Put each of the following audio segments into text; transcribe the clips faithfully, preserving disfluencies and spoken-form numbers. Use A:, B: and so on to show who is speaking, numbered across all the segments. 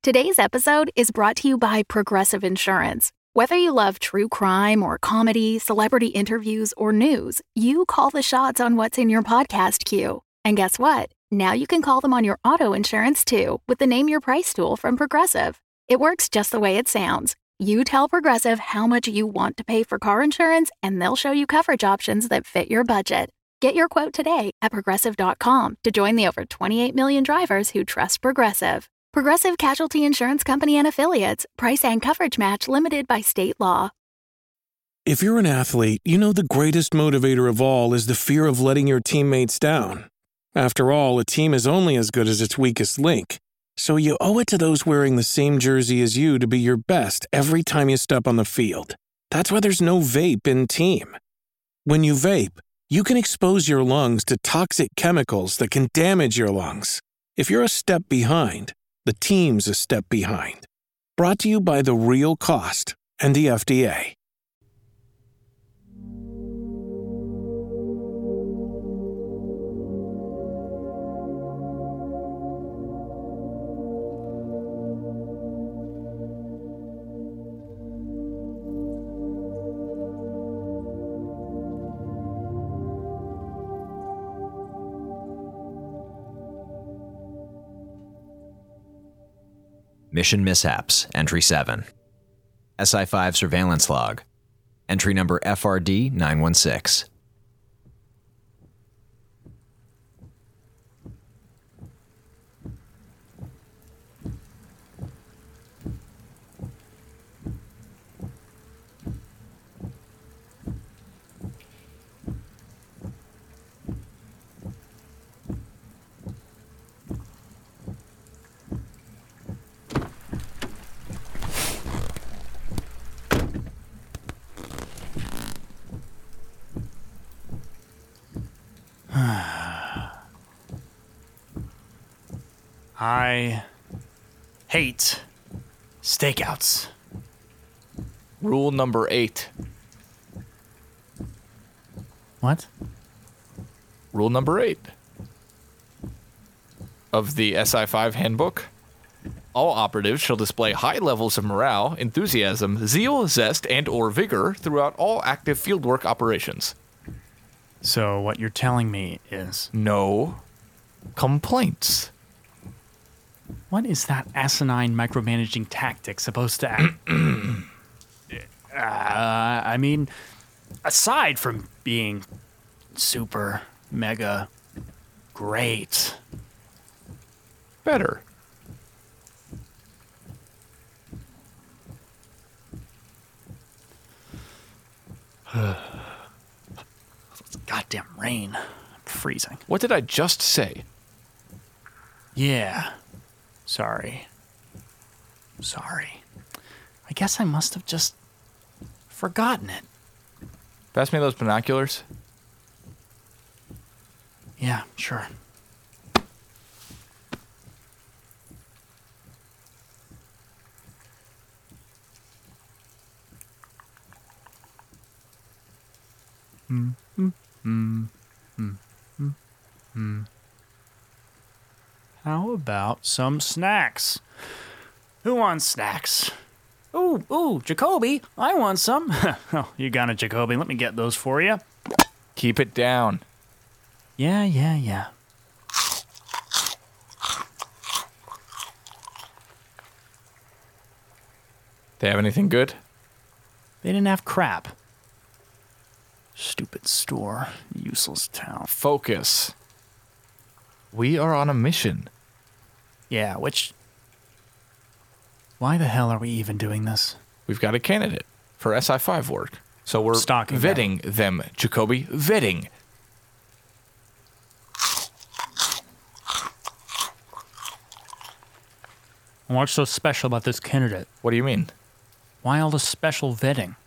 A: Today's episode is brought to you by Progressive Insurance. Whether you love true crime or comedy, celebrity interviews, or news, you call the shots on what's in your podcast queue. And guess what? Now you can call them on your auto insurance too with the Name Your Price tool from Progressive. It works just the way it sounds. You tell Progressive how much you want to pay for car insurance, and they'll show you coverage options that fit your budget. Get your quote today at progressive dot com to join the over twenty-eight million drivers who trust Progressive. Progressive Casualty Insurance Company and Affiliates. Price and coverage match limited by state law.
B: If you're an athlete, you know the greatest motivator of all is the fear of letting your teammates down. After all, a team is only as good as its weakest link. So you owe it to those wearing the same jersey as you to be your best every time you step on the field. That's why there's no vape in team. When you vape, you can expose your lungs to toxic chemicals that can damage your lungs. If you're a step behind, the team's a step behind. Brought to you by The Real Cost and the F D A.
C: Mission Mishaps, Entry seven. S I five Surveillance Log. Entry number F R D nine one six.
D: I hate stakeouts.
E: Rule number eight.
D: What?
E: Rule number eight of the S I five handbook. All operatives shall display high levels of morale, enthusiasm, zeal, zest, and or vigor throughout all active fieldwork operations.
D: So what you're telling me is...
E: No complaints.
D: What is that asinine micromanaging tactic supposed to act? uh, I mean, aside from being super, mega, great.
E: Better.
D: Goddamn rain. I'm freezing.
E: What did I just say?
D: Yeah. Sorry. Sorry. I guess I must have just forgotten it.
E: Pass me those binoculars.
D: Yeah, sure. Hmm. Hmm. Hmm. Hmm. Hmm. Hmm. How about some snacks? Who wants snacks? Ooh, ooh, Jacoby, I want some. Oh, you got it, Jacoby. Let me get those for you.
E: Keep it down.
D: Yeah, yeah, yeah.
E: They have anything good?
D: They didn't have crap. Stupid store. Useless town.
E: Focus. We are on a mission.
D: Yeah, which... Why the hell are we even doing this?
E: We've got a candidate for S I five work. So we're
D: Stalking
E: vetting them, Jacoby. Vetting.
D: What's so special about this candidate?
E: What do you mean?
D: Why all the special vetting?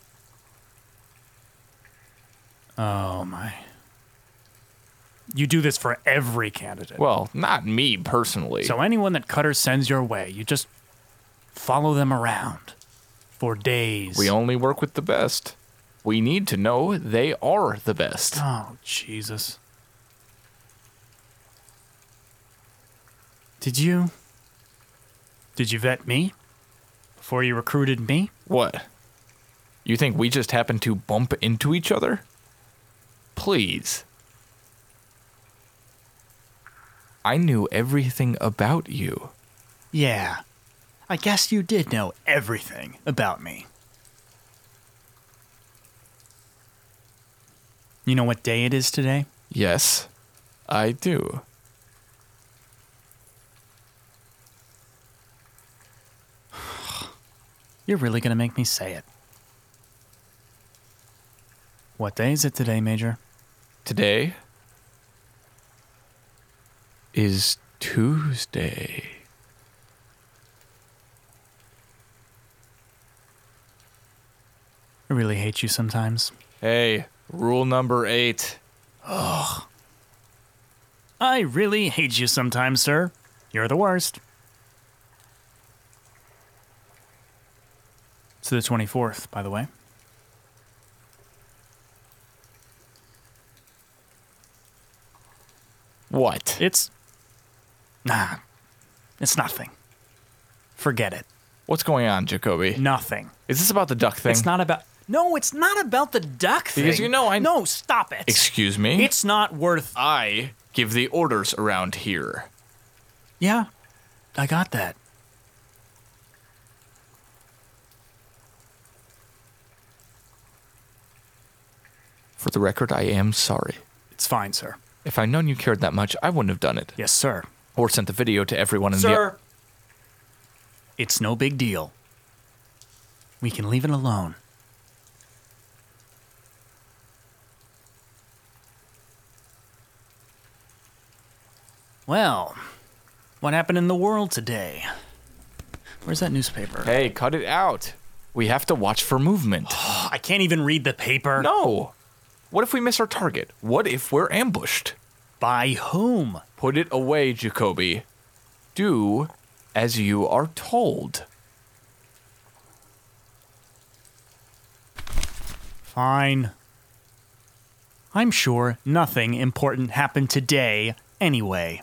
D: Oh, my. You do this for every candidate.
E: Well, not me personally.
D: So anyone that Cutter sends your way, you just follow them around for days.
E: We only work with the best. We need to know they are the best.
D: Oh, Jesus. Did you... Did you vet me? Before you recruited me?
E: What? You think we just happened to bump into each other? Please. I knew everything about you.
D: Yeah. I guess you did know everything about me. You know what day it is today?
E: Yes, I do.
D: You're really gonna make me say it. What day is it today, Major?
E: Today is Tuesday.
D: I really hate you sometimes.
E: Hey, rule number eight.
D: Ugh. I really hate you sometimes, sir. You're the worst. It's the twenty-fourth, by the way.
E: What?
D: It's... Nah. It's nothing. Forget it.
E: What's going on, Jacoby?
D: Nothing.
E: Is this about the duck thing?
D: It's not about... No, it's not about the duck thing.
E: Because you know I...
D: No, stop it.
E: Excuse me?
D: It's not worth...
E: I give the orders around here.
D: Yeah, I got that.
E: For the record, I am sorry.
D: It's fine, sir.
E: If I'd known you cared that much, I wouldn't have done it.
D: Yes, sir.
E: Or sent the video to everyone in
D: Sir! It's no big deal. We can leave it alone. Well, what happened in the world today? Where's that newspaper?
E: the... Hey, cut it out. We have to watch for movement.
D: I can't even read the paper.
E: No. What if we miss our target? What if we're ambushed?
D: By whom?
E: Put it away, Jacoby. Do as you are told.
D: Fine. I'm sure nothing important happened today anyway.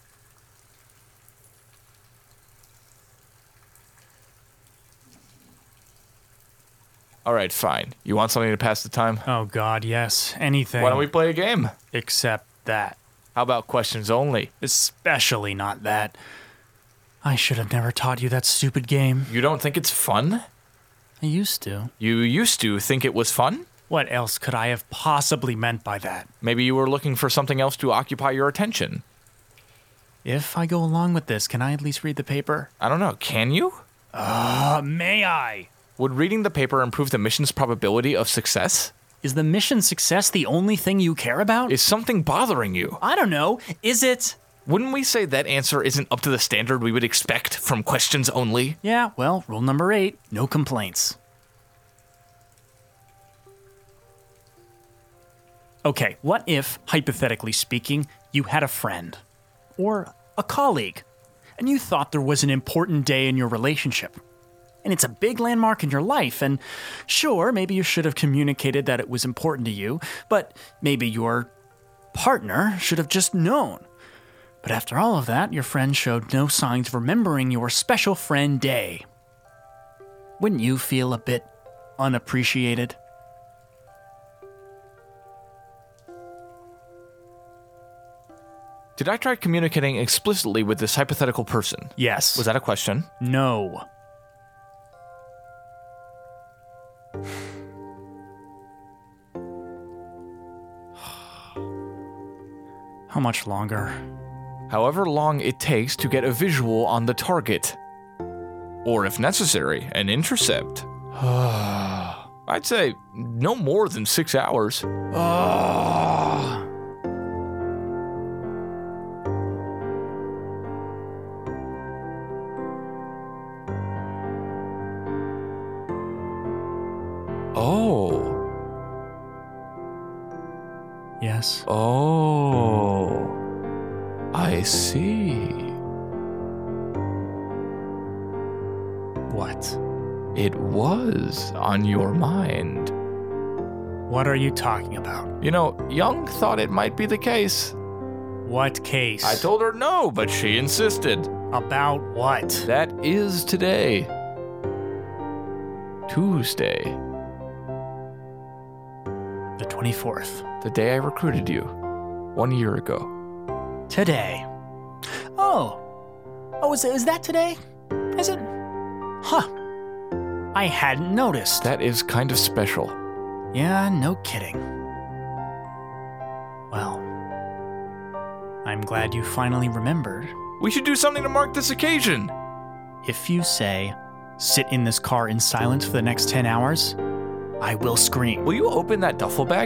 E: All right, fine. You want something to pass the time?
D: Oh God, yes. Anything.
E: Why don't we play a game?
D: Except that.
E: How about questions only?
D: Especially not that. I should have never taught you that stupid game.
E: You don't think it's fun?
D: I used to.
E: You used to think it was fun?
D: What else could I have possibly meant by that?
E: Maybe you were looking for something else to occupy your attention.
D: If I go along with this, can I at least read the paper?
E: I don't know. Can you?
D: Uh, may I?
E: Would reading the paper improve the mission's probability of success?
D: Is the mission success the only thing you care about?
E: Is something bothering you?
D: I don't know. Is it?
E: Wouldn't we say that answer isn't up to the standard we would expect from questions only?
D: Yeah, well, rule number eight, no complaints. Okay, what if, hypothetically speaking, you had a friend or a colleague, and you thought there was an important day in your relationship? And it's a big landmark in your life, and sure, maybe you should have communicated that it was important to you, but maybe your partner should have just known. But after all of that, your friend showed no signs of remembering your special friend day. Wouldn't you feel a bit unappreciated?
E: Did I try communicating explicitly with this hypothetical person?
D: Yes.
E: Was that a question?
D: No. How much longer?
E: However long it takes to get a visual on the target. Or if necessary, an intercept. I'd say no more than six hours. Oh.
D: Yes.
E: Oh. I see.
D: What?
E: It was on your mind.
D: What are you talking about?
E: You know, Young thought it might be the case.
D: What case?
E: I told her no, but she insisted.
D: About what?
E: That is today. Tuesday.
D: The twenty-fourth.
E: The day I recruited you. One year ago.
D: Today. Oh. Oh, is, is that today? Is it? Huh. I hadn't noticed.
E: That is kind of special.
D: Yeah, no kidding. Well, I'm glad you finally remembered.
E: We should do something to mark this occasion.
D: If you say, sit in this car in silence for the next ten hours, I will scream.
E: Will you open that duffel bag?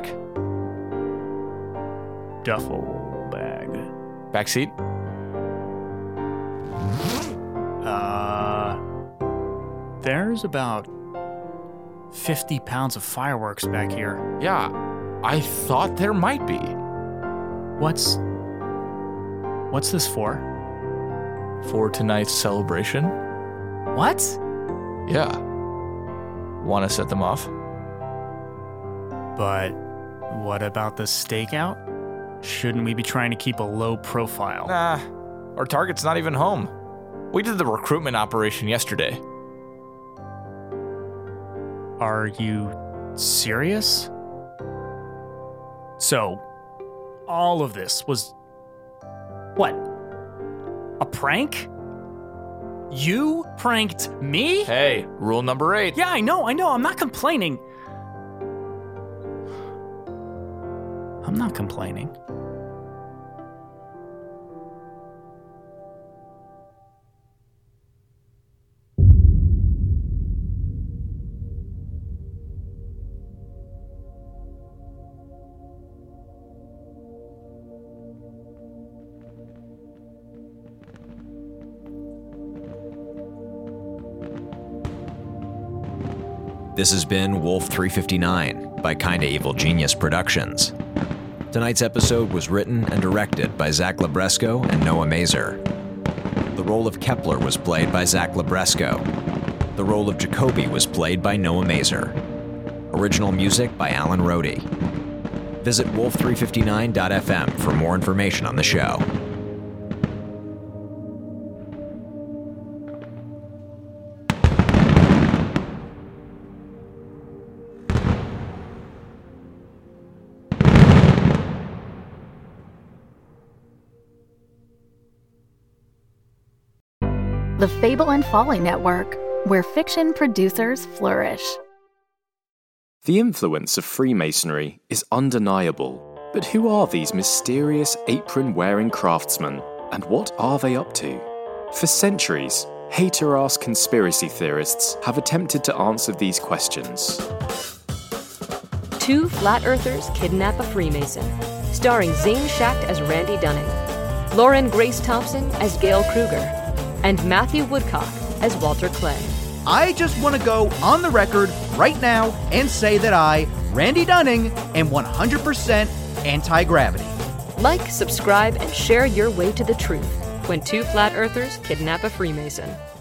D: Duffel bag.
E: Backseat?
D: Uh, there's about fifty pounds of fireworks back here.
E: Yeah, I thought there might be.
D: What's... What's this for?
E: For tonight's celebration?
D: What?
E: Yeah. Want to set them off?
D: But what about the stakeout? Shouldn't we be trying to keep a low profile?
E: Nah, our target's not even home. We did the recruitment operation yesterday.
D: Are you serious? So, all of this was... what? A prank? You pranked me?
E: Hey, rule number eight.
D: Yeah, I know, I know, I'm not complaining. I'm not complaining.
C: This has been Wolf three fifty-nine by Kinda Evil Genius Productions. Tonight's episode was written and directed by Zach Labresco and Noah Mazer. The role of Kepler was played by Zach Labresco. The role of Jacoby was played by Noah Mazer. Original music by Alan Rohde. Visit wolf three fifty-nine dot f m for more information on the show.
A: The Fable and Folly Network, where fiction producers flourish.
F: The influence of Freemasonry is undeniable, but who are these mysterious apron-wearing craftsmen, and what are they up to? For centuries, hater-ass conspiracy theorists have attempted to answer these questions.
G: Two Flat Earthers Kidnap a Freemason, starring Zane Schacht as Randy Dunning, Lauren Grace Thompson as Gail Kruger, and Matthew Woodcock as Walter Clay.
H: I just want to go on the record right now and say that I, Randy Dunning, am one hundred percent anti-gravity.
G: Like, subscribe, and share your way to the truth when Two Flat Earthers Kidnap a Freemason.